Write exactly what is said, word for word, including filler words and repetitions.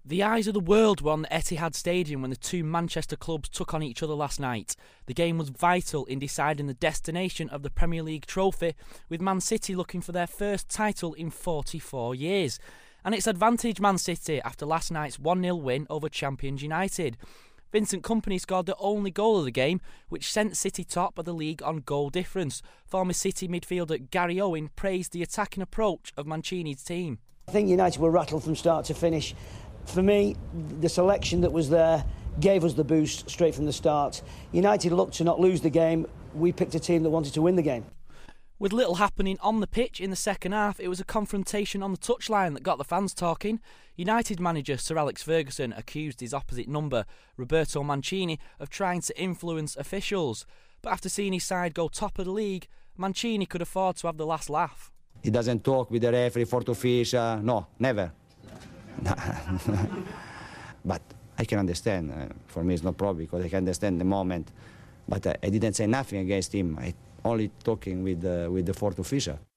The eyes of the world were on the Etihad Stadium when the two Manchester clubs took on each other last night. The game was vital in deciding the destination of the Premier League trophy, with Man City looking for their first title in forty-four years. And it's advantage Man City after last night's one nil win over champions United. Vincent Kompany scored the only goal of the game, which sent City top of the league on goal difference. Former City midfielder Gary Owen praised the attacking approach of Mancini's team. I think United were rattled from start to finish. For me, the selection that was there gave us the boost straight from the start. United looked to not lose the game. We picked a team that wanted to win the game. With little happening on the pitch in the second half, it was a confrontation on the touchline that got the fans talking. United manager Sir Alex Ferguson accused his opposite number, Roberto Mancini, of trying to influence officials. But after seeing his side go top of the league, Mancini could afford to have the last laugh. He doesn't talk with the referee, fourth official, no, never. But I can understand. Uh, for me, it's no problem because I can understand the moment. But uh, I didn't say nothing against him. I only talking with uh, with the fourth official.